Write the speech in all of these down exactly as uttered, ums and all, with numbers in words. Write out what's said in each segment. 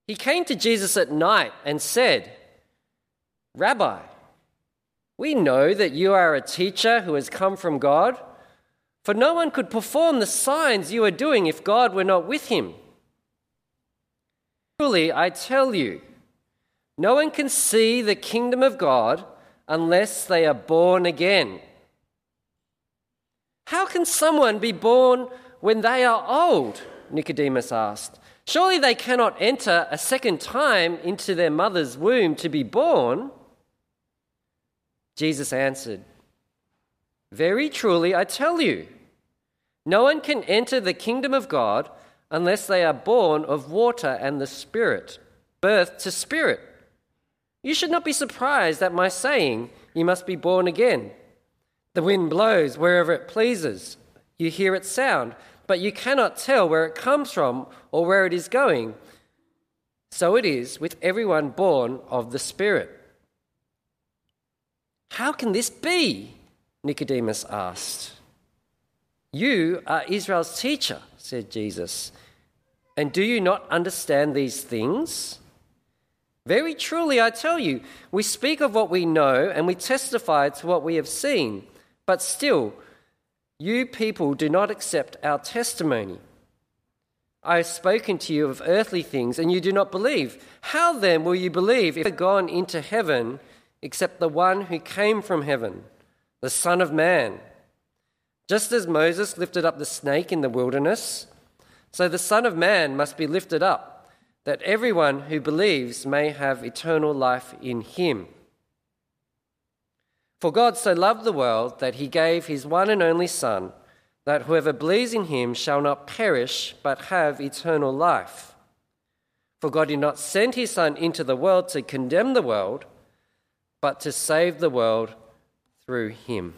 He came to Jesus at night and said, "Rabbi, we know that you are a teacher who has come from God, for no one could perform the signs you are doing if God were not with him. Truly, I tell you, no one can see the kingdom of God unless they are born again." "How can someone be born when they are old?" Nicodemus asked. "Surely they cannot enter a second time into their mother's womb to be born?" Jesus answered, "Very truly, I tell you, no one can enter the kingdom of God unless they are born of water and the Spirit, birth to spirit. You should not be surprised at my saying, 'You must be born again.' The wind blows wherever it pleases. You hear its sound, but you cannot tell where it comes from or where it is going. So it is with everyone born of the Spirit." "How can this be?" Nicodemus asked. "You are Israel's teacher," said Jesus, "and do you not understand these things? Very truly, I tell you, we speak of what we know and we testify to what we have seen, but still, you people do not accept our testimony. I have spoken to you of earthly things and you do not believe. How then will you believe if you have gone into heaven except the one who came from heaven, the Son of Man? Just as Moses lifted up the snake in the wilderness, so the Son of Man must be lifted up, that everyone who believes may have eternal life in him. For God so loved the world that he gave his one and only Son, that whoever believes in him shall not perish but have eternal life. For God did not send his Son into the world to condemn the world, but to save the world through him."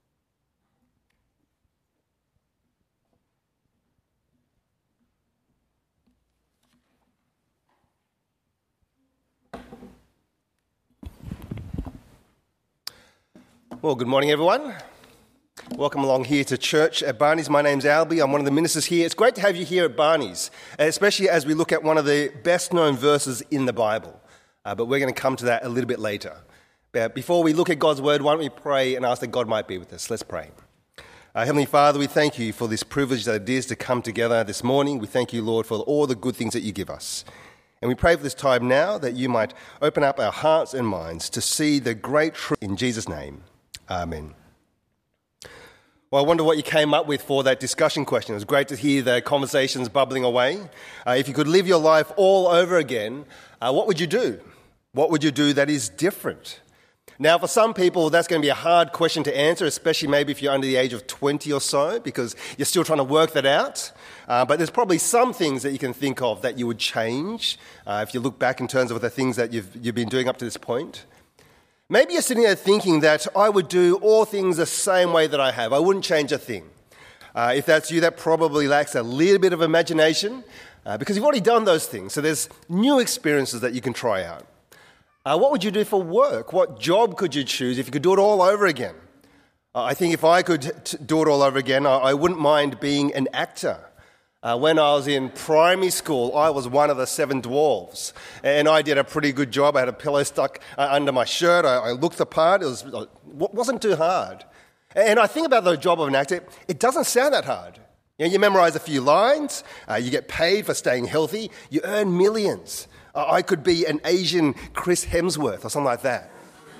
Well, good morning, everyone. Welcome along here to church at Barney's. My name's Albie. I'm one of the ministers here. It's great to have you here at Barney's, especially as we look at one of the best-known verses in the Bible. Uh, but we're going to come to that a little bit later. But before we look at God's word, why don't we pray and ask that God might be with us? Let's pray. Uh, Heavenly Father, we thank you for this privilege that it is to come together this morning. We thank you, Lord, for all the good things that you give us. And we pray for this time now that you might open up our hearts and minds to see the great truth in Jesus' name. Amen. Well, I wonder what you came up with for that discussion question. It was great to hear the conversations bubbling away. Uh, if you could live your life all over again, uh, what would you do? What would you do that is different? Now, for some people, that's going to be a hard question to answer, especially maybe if you're under the age of twenty or so, because you're still trying to work that out. Uh, but there's probably some things that you can think of that you would change uh, if you look back in terms of the things that you've, you've been doing up to this point. Maybe you're sitting there thinking that I would do all things the same way that I have. I wouldn't change a thing. Uh, if that's you, that probably lacks a little bit of imagination uh, because you've already done those things. So there's new experiences that you can try out. Uh, what would you do for work? What job could you choose if you could do it all over again? Uh, I think if I could t- do it all over again, I, I wouldn't mind being an actor. Uh, when I was in primary school, I was one of the seven dwarves, and I did a pretty good job. I had a pillow stuck uh, under my shirt. I, I looked the part. It was, it wasn't too hard. And I think about the job of an actor, it doesn't sound that hard. You know, you memorize a few lines, uh, you get paid for staying healthy, you earn millions. Uh, I could be an Asian Chris Hemsworth or something like that.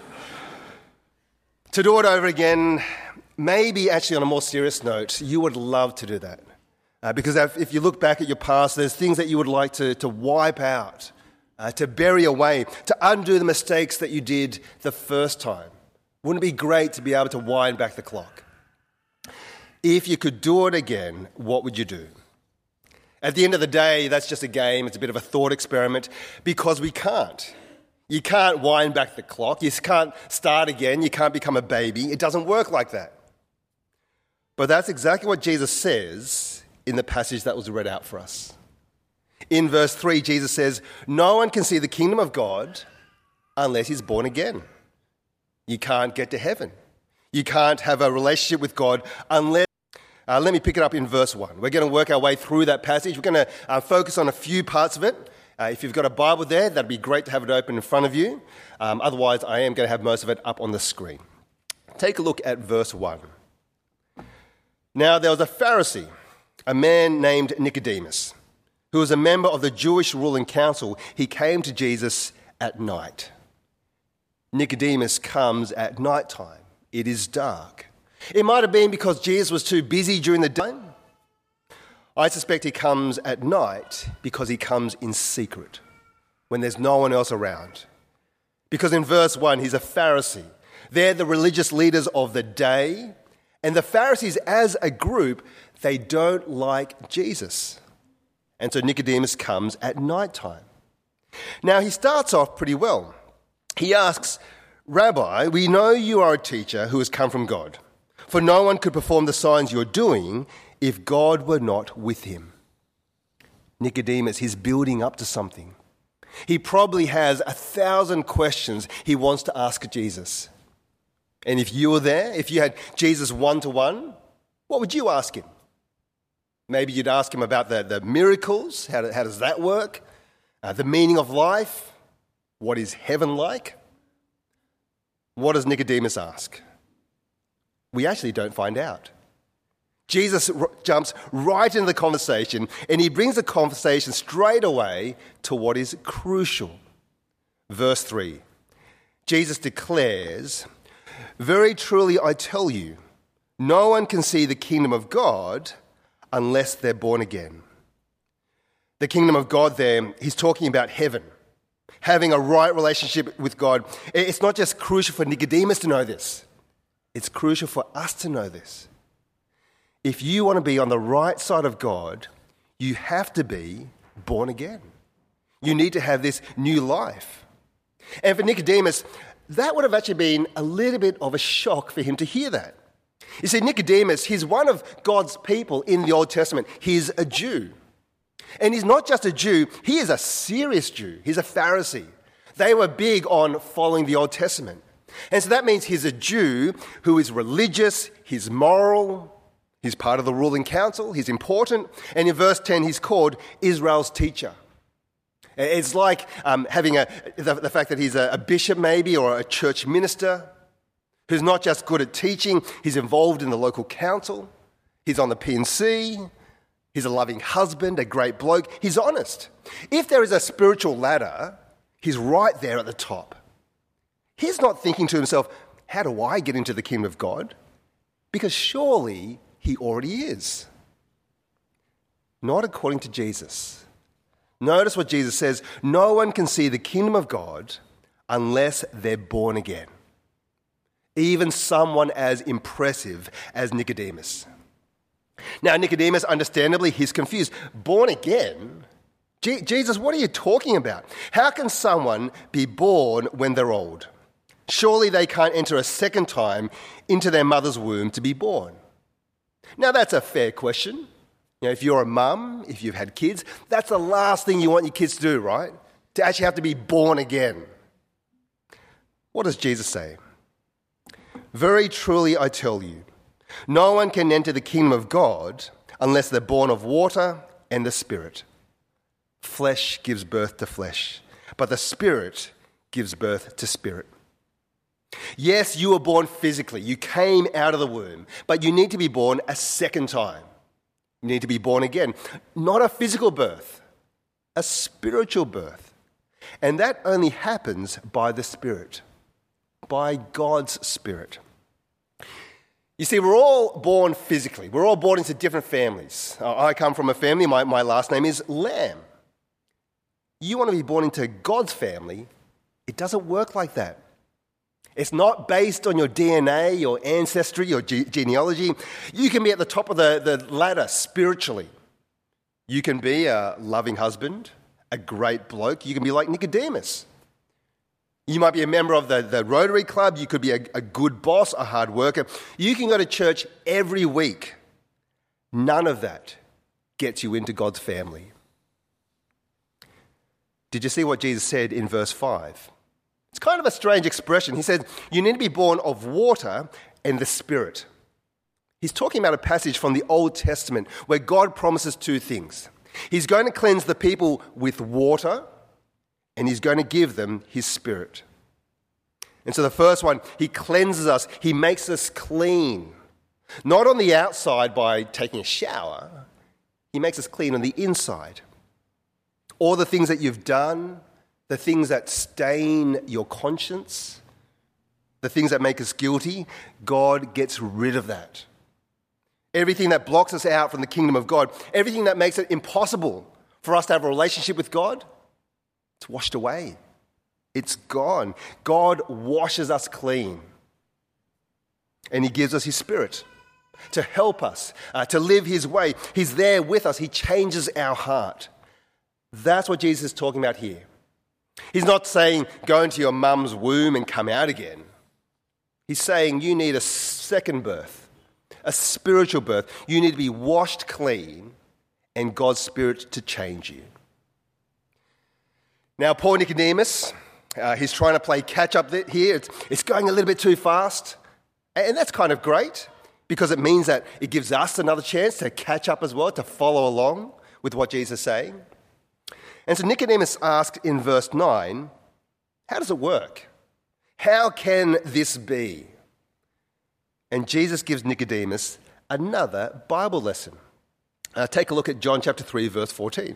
To do it over again, maybe actually on a more serious note, you would love to do that. Uh, because if you look back at your past, there's things that you would like to, to wipe out, uh, to bury away, to undo the mistakes that you did the first time. Wouldn't it be great to be able to wind back the clock? If you could do it again, what would you do? At the end of the day, that's just a game. It's a bit of a thought experiment because we can't. You can't wind back the clock. You can't start again. You can't become a baby. It doesn't work like that. But that's exactly what Jesus says in the passage that was read out for us. In verse three, Jesus says, "No one can see the kingdom of God unless he's born again." You can't get to heaven. You can't have a relationship with God unless... Uh, let me pick it up in verse one. We're going to work our way through that passage. We're going to uh, focus on a few parts of it, Uh, if you've got a Bible there, that'd be great to have it open in front of you. Um, otherwise, I am going to have most of it up on the screen. Take a look at verse one. Now there was a Pharisee, a man named Nicodemus, who was a member of the Jewish ruling council. He came to Jesus at night. Nicodemus comes at night time. It is dark. It might have been because Jesus was too busy during the day. I suspect he comes at night because he comes in secret, when there's no one else around. Because in verse one, he's a Pharisee. They're the religious leaders of the day. And the Pharisees, as a group, they don't like Jesus. And so Nicodemus comes at night time. Now, he starts off pretty well. He asks, "Rabbi, we know you are a teacher who has come from God, for no one could perform the signs you're doing if God were not with him." Nicodemus, he's building up to something. He probably has a thousand questions he wants to ask Jesus. And if you were there, if you had Jesus one-to-one, what would you ask him? Maybe you'd ask him about the, the miracles. How, do, how does that work? Uh, the meaning of life. What is heaven like? What does Nicodemus ask? We actually don't find out. Jesus r- jumps right into the conversation, and he brings the conversation straight away to what is crucial. Verse three, Jesus declares, "Very truly I tell you, no one can see the kingdom of God unless they're born again." The kingdom of God there, he's talking about heaven, having a right relationship with God. It's not just crucial for Nicodemus to know this. It's crucial for us to know this. If you want to be on the right side of God, you have to be born again. You need to have this new life. And for Nicodemus, that would have actually been a little bit of a shock for him to hear that. You see, Nicodemus, he's one of God's people in the Old Testament. He's a Jew. And he's not just a Jew, he is a serious Jew. He's a Pharisee. They were big on following the Old Testament. And so that means he's a Jew who is religious, he's moral, he's part of the ruling council, he's important. And in verse ten, he's called Israel's teacher. It's like um, having a, the, the fact that he's a, a bishop maybe or a church minister who's not just good at teaching, he's involved in the local council, he's on the P N C, he's a loving husband, a great bloke, he's honest. If there is a spiritual ladder, he's right there at the top. He's not thinking to himself, how do I get into the kingdom of God? Because surely he already is. Not according to Jesus. Notice what Jesus says, no one can see the kingdom of God unless they're born again. Even someone as impressive as Nicodemus. Now, Nicodemus, understandably, he's confused. Born again? Je- Jesus, what are you talking about? How can someone be born when they're old? Surely they can't enter a second time into their mother's womb to be born. Now, that's a fair question. You know, if you're a mum, if you've had kids, that's the last thing you want your kids to do, right? To actually have to be born again. What does Jesus say? Very truly I tell you, no one can enter the kingdom of God unless they're born of water and the Spirit. Flesh gives birth to flesh, but the Spirit gives birth to spirit. Yes, you were born physically. You came out of the womb, but you need to be born a second time. You need to be born again. Not a physical birth, a spiritual birth. And that only happens by the Spirit, by God's Spirit. You see, we're all born physically. We're all born into different families. I come from a family, my, my last name is Lamb. You want to be born into God's family, it doesn't work like that. It's not based on your D N A, your ancestry, your ge- genealogy. You can be at the top of the, the ladder spiritually. You can be a loving husband, a great bloke. You can be like Nicodemus. You might be a member of the, the Rotary Club. You could be a, a good boss, a hard worker. You can go to church every week. None of that gets you into God's family. Did you see what Jesus said in verse five? It's kind of a strange expression. He said, you need to be born of water and the Spirit. He's talking about a passage from the Old Testament where God promises two things. He's going to cleanse the people with water, and he's going to give them his Spirit. And so the first one, he cleanses us. He makes us clean. Not on the outside by taking a shower. He makes us clean on the inside. All the things that you've done, the things that stain your conscience, the things that make us guilty, God gets rid of that. Everything that blocks us out from the kingdom of God, everything that makes it impossible for us to have a relationship with God, it's washed away. It's gone. God washes us clean. And he gives us his Spirit to help us, uh, to live his way. He's there with us. He changes our heart. That's what Jesus is talking about here. He's not saying go into your mum's womb and come out again. He's saying you need a second birth, a spiritual birth. You need to be washed clean and God's Spirit to change you. Now, poor Nicodemus, uh, he's trying to play catch-up here. It's, it's going a little bit too fast. And that's kind of great because it means that it gives us another chance to catch up as well, to follow along with what Jesus is saying. And so Nicodemus asked in verse nine, how does it work? How can this be? And Jesus gives Nicodemus another Bible lesson. Uh, take a look at John chapter three, verse fourteen.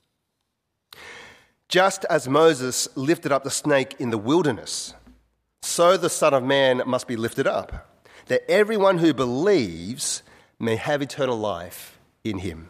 Just as Moses lifted up the snake in the wilderness, so the Son of Man must be lifted up, that everyone who believes may have eternal life in him.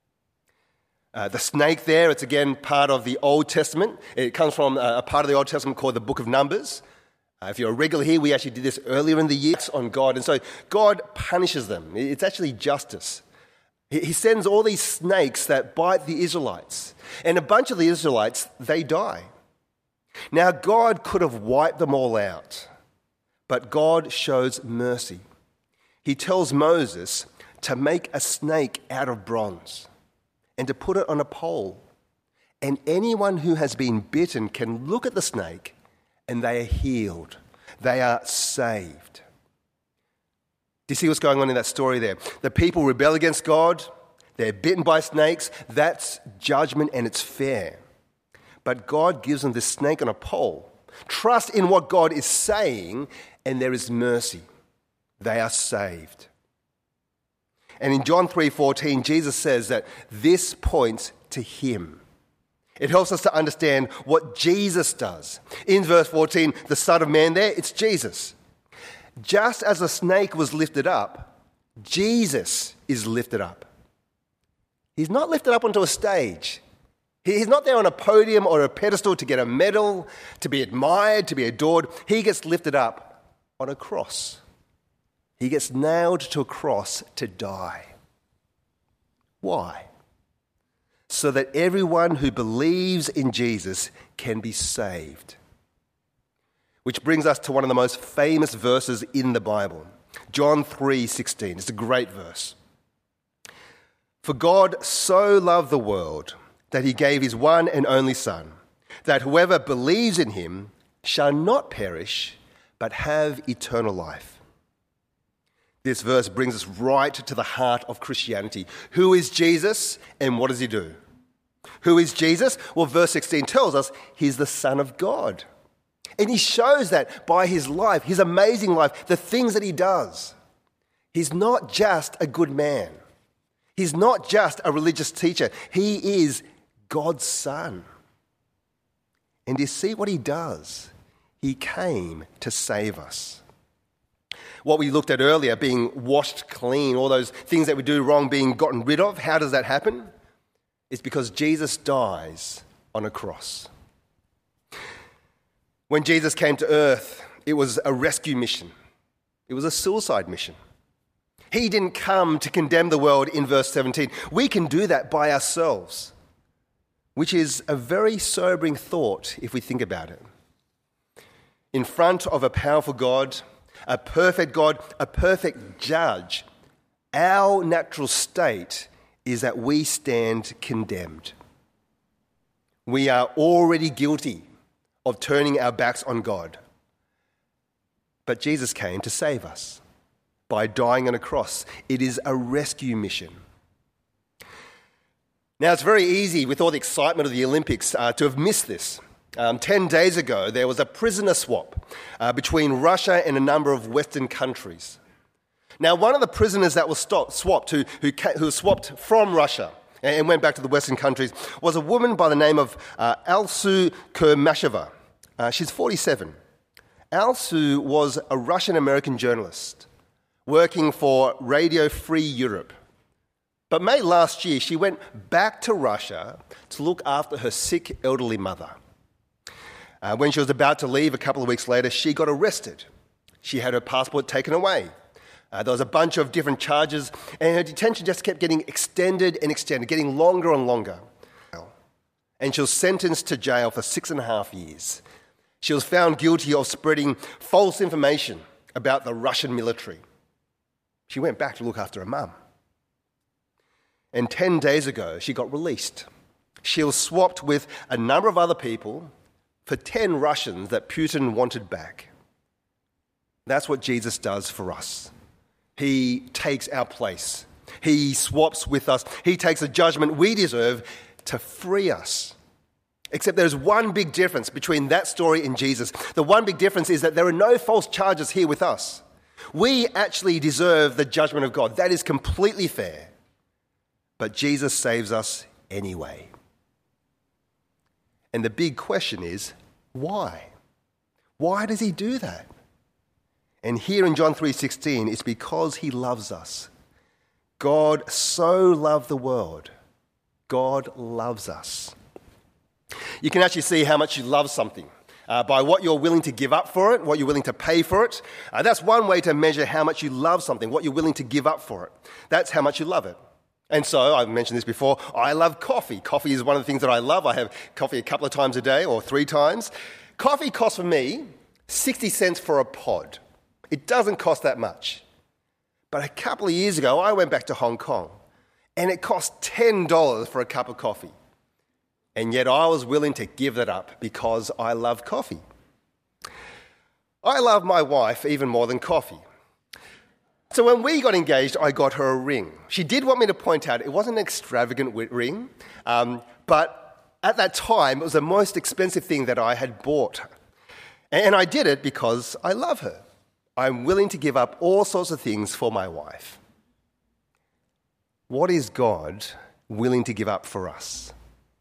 Uh, the snake there, it's again part of the Old Testament. It comes from a part of the Old Testament called the Book of Numbers. Uh, if you're a regular here, we actually did this earlier in the year on God. And so God punishes them. It's actually justice. He sends all these snakes that bite the Israelites. And a bunch of the Israelites, they die. Now, God could have wiped them all out. But God shows mercy. He tells Moses to make a snake out of bronze and to put it on a pole. And anyone who has been bitten can look at the snake and they are healed. They are saved. Do you see what's going on in that story there? The people rebel against God. They're bitten by snakes. That's judgment and it's fair. But God gives them this snake on a pole. Trust in what God is saying and there is mercy. They are saved. And in John three fourteen, Jesus says that this points to him. It helps us to understand what Jesus does. In verse fourteen, the Son of Man there, it's Jesus. Just as a snake was lifted up, Jesus is lifted up. He's not lifted up onto a stage. He's not there on a podium or a pedestal to get a medal, to be admired, to be adored. He gets lifted up on a cross. He gets nailed to a cross to die. Why? So that everyone who believes in Jesus can be saved. Which brings us to one of the most famous verses in the Bible, John three sixteen. It's a great verse. For God so loved the world that he gave his one and only Son, that whoever believes in him shall not perish, but have eternal life. This verse brings us right to the heart of Christianity. Who is Jesus and what does he do? Who is Jesus? Well, verse sixteen tells us he's the Son of God. And he shows that by his life, his amazing life, the things that he does. He's not just a good man. He's not just a religious teacher. He is God's Son. And you see what he does? He came to save us. What we looked at earlier, being washed clean, all those things that we do wrong being gotten rid of, how does that happen? It's because Jesus dies on a cross. When Jesus came to earth, it was a rescue mission. It was a suicide mission. He didn't come to condemn the world in verse seventeen. We can do that by ourselves, which is a very sobering thought if we think about it. In front of a powerful God, a perfect God, a perfect judge, our natural state is that we stand condemned. We are already guilty of turning our backs on God. But Jesus came to save us by dying on a cross. It is a rescue mission. Now, it's very easy with all the excitement of the Olympics uh, to have missed this. Um, ten days ago, there was a prisoner swap uh, between Russia and a number of Western countries. Now, one of the prisoners that was stopped, swapped, who, who, who was swapped from Russia and went back to the Western countries, was a woman by the name of uh, Alsu Kurmasheva. Uh, she's forty-seven. Alsu was a Russian-American journalist working for Radio Free Europe. But May last year, she went back to Russia to look after her sick elderly mother. Uh, when she was about to leave a couple of weeks later, she got arrested. She had her passport taken away. Uh, there was a bunch of different charges, and her detention just kept getting extended and extended, getting longer and longer. And she was sentenced to jail for six and a half years. She was found guilty of spreading false information about the Russian military. She went back to look after her mum. And ten days ago, she got released. She was swapped with a number of other people for ten Russians that Putin wanted back. That's what Jesus does for us. He takes our place. He swaps with us. He takes the judgment we deserve to free us. Except there's one big difference between that story and Jesus. The one big difference is that there are no false charges here with us. We actually deserve the judgment of God. That is completely fair. But Jesus saves us anyway. And the big question is, why? Why does he do that? And here in John three sixteen, it's because he loves us. God so loved the world. God loves us. You can actually see how much you love something uh, by what you're willing to give up for it, what you're willing to pay for it. Uh, that's one way to measure how much you love something, what you're willing to give up for it. That's how much you love it. And so, I've mentioned this before, I love coffee. Coffee is one of the things that I love. I have coffee a couple of times a day or three times. Coffee costs for me sixty cents for a pod. It doesn't cost that much. But a couple of years ago, I went back to Hong Kong and it cost ten dollars for a cup of coffee. And yet I was willing to give that up because I love coffee. I love my wife even more than coffee. So when we got engaged, I got her a ring. She did want me to point out it wasn't an extravagant ring, um, but at that time, it was the most expensive thing that I had bought. And I did it because I love her. I'm willing to give up all sorts of things for my wife. What is God willing to give up for us?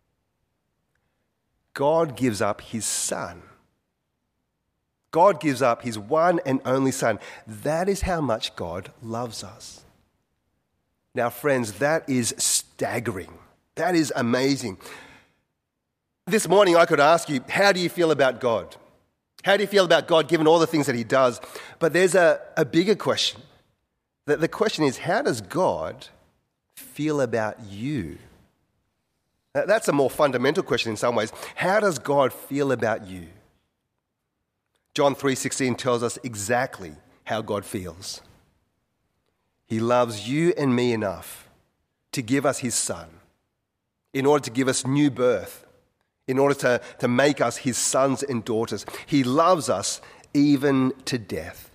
God gives up his son. God gives up his one and only son. That is how much God loves us. Now, friends, that is staggering. That is amazing. This morning I could ask you, how do you feel about God? How do you feel about God given all the things that he does? But there's a, a bigger question. The, the question is, how does God feel about you? That's a more fundamental question in some ways. How does God feel about you? John three sixteen tells us exactly how God feels. He loves you and me enough to give us his son, in order to give us new birth, in order to, to make us his sons and daughters. He loves us even to death.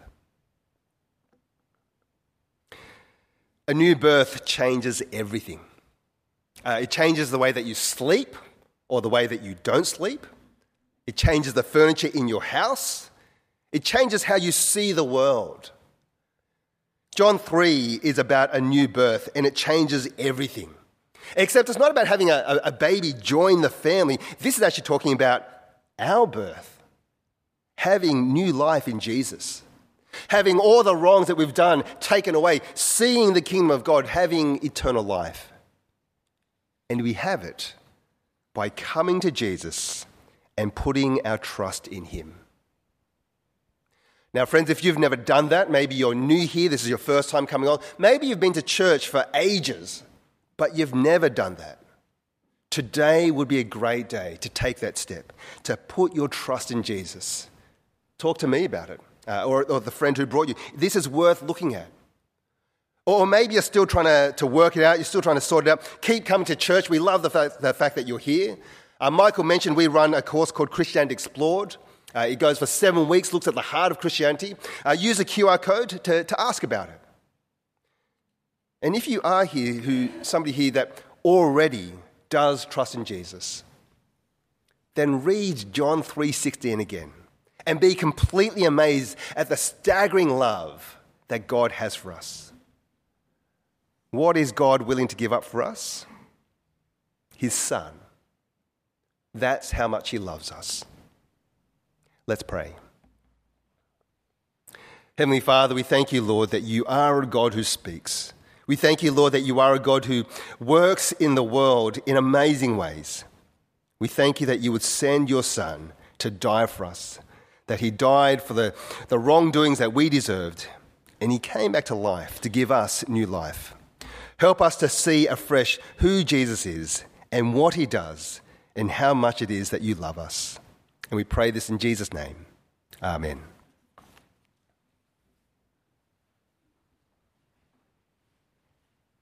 A new birth changes everything. Uh, it changes the way that you sleep or the way that you don't sleep. It changes the furniture in your house. It changes how you see the world. John three is about a new birth, and it changes everything. Except it's not about having a, a baby join the family. This is actually talking about our birth, having new life in Jesus, having all the wrongs that we've done taken away, seeing the kingdom of God, having eternal life. And we have it by coming to Jesus and putting our trust in him. Now, friends, if you've never done that, maybe you're new here, this is your first time coming on, maybe you've been to church for ages, but you've never done that. Today would be a great day to take that step, to put your trust in Jesus. Talk to me about it, uh, or, or the friend who brought you. This is worth looking at. Or maybe you're still trying to, to work it out, you're still trying to sort it out. Keep coming to church. We love the fact, the fact that you're here. Uh, Michael mentioned we run a course called Christianity Explored. Uh, it goes for seven weeks, looks at the heart of Christianity. Uh, use a Q R code to, to ask about it. And if you are here, who somebody here that already does trust in Jesus, then read John three sixteen again and be completely amazed at the staggering love that God has for us. What is God willing to give up for us? His Son. That's how much he loves us. Let's pray. Heavenly Father, we thank you, Lord, that you are a God who speaks. We thank you, Lord, that you are a God who works in the world in amazing ways. We thank you that you would send your Son to die for us, that he died for the, the wrongdoings that we deserved, and he came back to life to give us new life. Help us to see afresh who Jesus is and what he does and how much it is that you love us. And we pray this in Jesus' name. Amen.